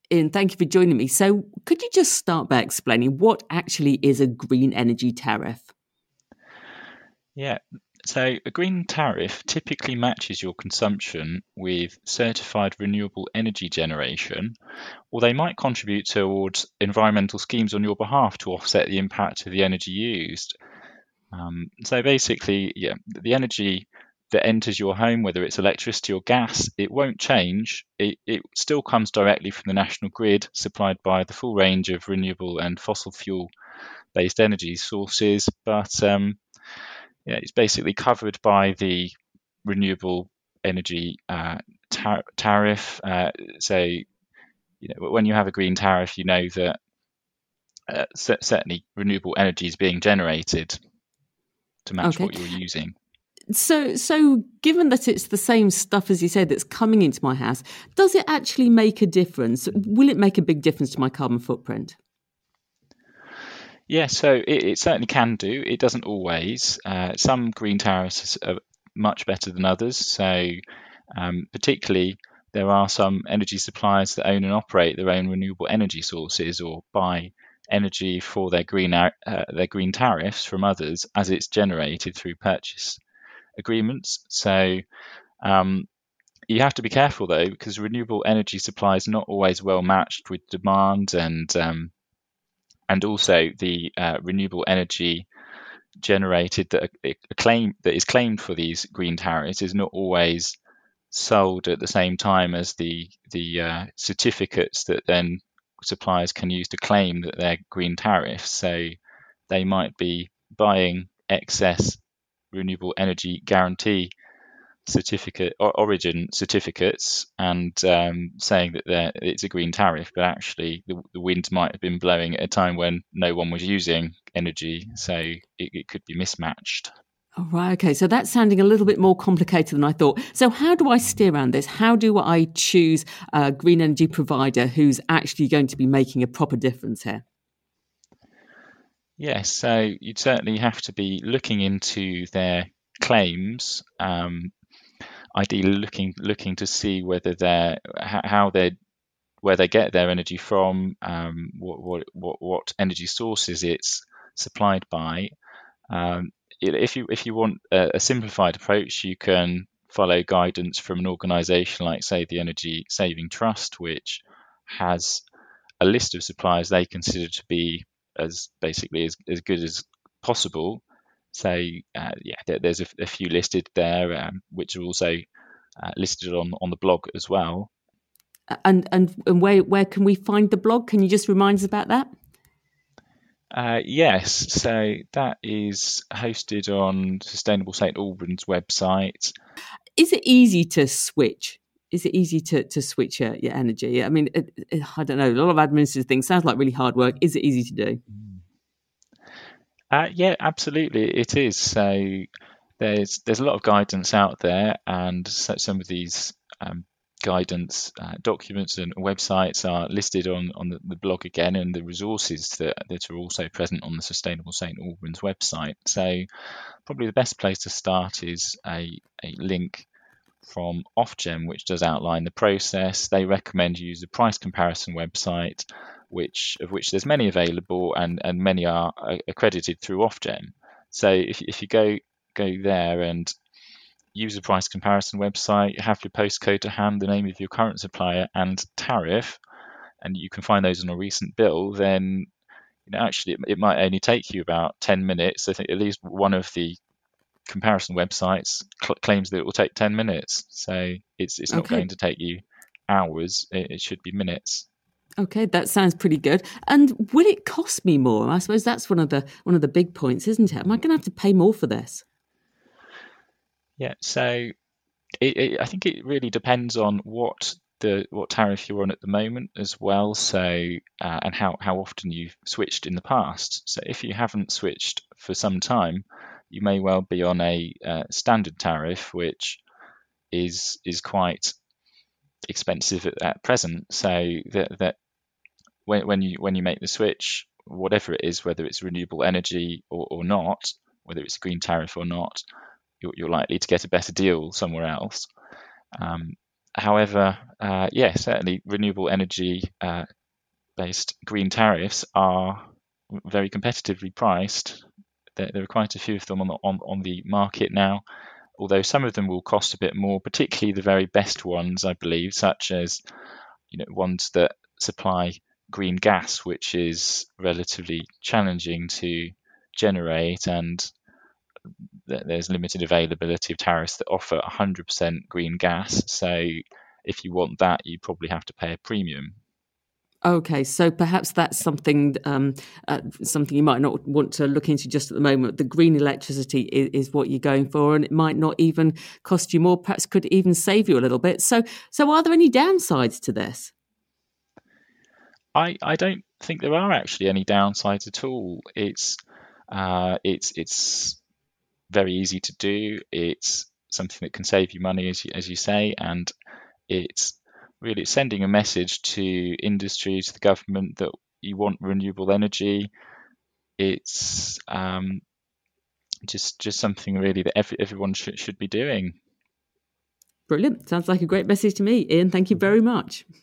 Ian, thank you for joining me. So could you just start by explaining what actually is a green energy tariff? Yeah, so a green tariff typically matches your consumption with certified renewable energy generation, or they might contribute towards environmental schemes on your behalf to offset the impact of the energy used. So basically, the energy that enters your home, whether it's electricity or gas, it won't change. It still comes directly from the national grid, supplied by the full range of renewable and fossil fuel based energy sources, but it's basically covered by the renewable energy tariff. So, when you have a green tariff, you know that certainly renewable energy is being generated to match Okay. what you're using. So given that it's the same stuff, as you said, that's coming into my house, does it actually make a difference? Will it make a big difference to my carbon footprint? Yeah, so it certainly can do. It doesn't always. Some green tariffs are much better than others. So particularly, there are some energy suppliers that own and operate their own renewable energy sources or buy energy for their green tariffs from others as it's generated through purchase agreements. So you have to be careful though, because renewable energy supply is not always well matched with demand, and also the renewable energy generated that is claimed for these green tariffs is not always sold at the same time as the certificates that then suppliers can use to claim that they're green tariffs. So they might be buying excess renewable energy guarantee certificate or origin certificates and saying that it's a green tariff, but actually the wind might have been blowing at a time when no one was using energy, so it could be mismatched. All right, okay. So that's sounding a little bit more complicated than I thought. So how do I steer around this? How do I choose a green energy provider who's actually going to be making a proper difference here? Yes, so you'd certainly have to be looking into their claims, ideally looking to see whether where they get their energy from, what energy sources it's supplied by. If you want a simplified approach, you can follow guidance from an organisation like, say, the Energy Saving Trust, which has a list of suppliers they consider to be as good as possible. So there's a few listed there, which are also listed on the blog as well. And where can we find the blog? Can you just remind us about that? Yes, so that is hosted on Sustainable St Albans website. Is it easy to switch? Is it easy to switch your energy? I mean, I don't know. A lot of administrative things sounds like really hard work. Is it easy to do? Yeah, absolutely, it is. So there's a lot of guidance out there, and so some of these guidance documents and websites are listed on the blog again, and the resources that are also present on the Sustainable St Albans website. So probably the best place to start is a link from Ofgem, which does outline the process. They recommend you use the price comparison website, of which there's many available, and many are accredited through Ofgem. So if you go there and use the price comparison website, you have your postcode to hand, the name of your current supplier and tariff, and you can find those on a recent bill, then actually it might only take you about 10 minutes. I think at least one of the comparison websites claims that it will take 10 minutes. So it's not Okay. going to take you hours. It should be minutes. Okay, that sounds pretty good. And will it cost me more? I suppose that's one of the big points, isn't it? Am I going to have to pay more for this? Yeah. So I think it really depends on what tariff you're on at the moment as well. So and how often you've switched in the past. So if you haven't switched for some time, you may well be on a standard tariff, which is quite expensive at present. So that when you make the switch, whatever it is, whether it's renewable energy or not, whether it's a green tariff or not, you're likely to get a better deal somewhere else. Um, However, certainly renewable energy based green tariffs are very competitively priced. There are quite a few of them on the market now, although some of them will cost a bit more, particularly the very best ones, I believe, such as ones that supply green gas, which is relatively challenging to generate, and there's limited availability of tariffs that offer 100% green gas. So if you want that, you probably have to pay a premium. Okay, so perhaps that's something you might not want to look into just at the moment. The green electricity is what you're going for, and it might not even cost you more. Perhaps could even save you a little bit. So are there any downsides to this? I don't think there are actually any downsides at all. It's very easy to do. It's something that can save you money, as you say, and it's really sending a message to industry, to the government, that you want renewable energy. It's just something really that everyone should be doing. Brilliant. Sounds like a great message to me. Ian, thank you very much.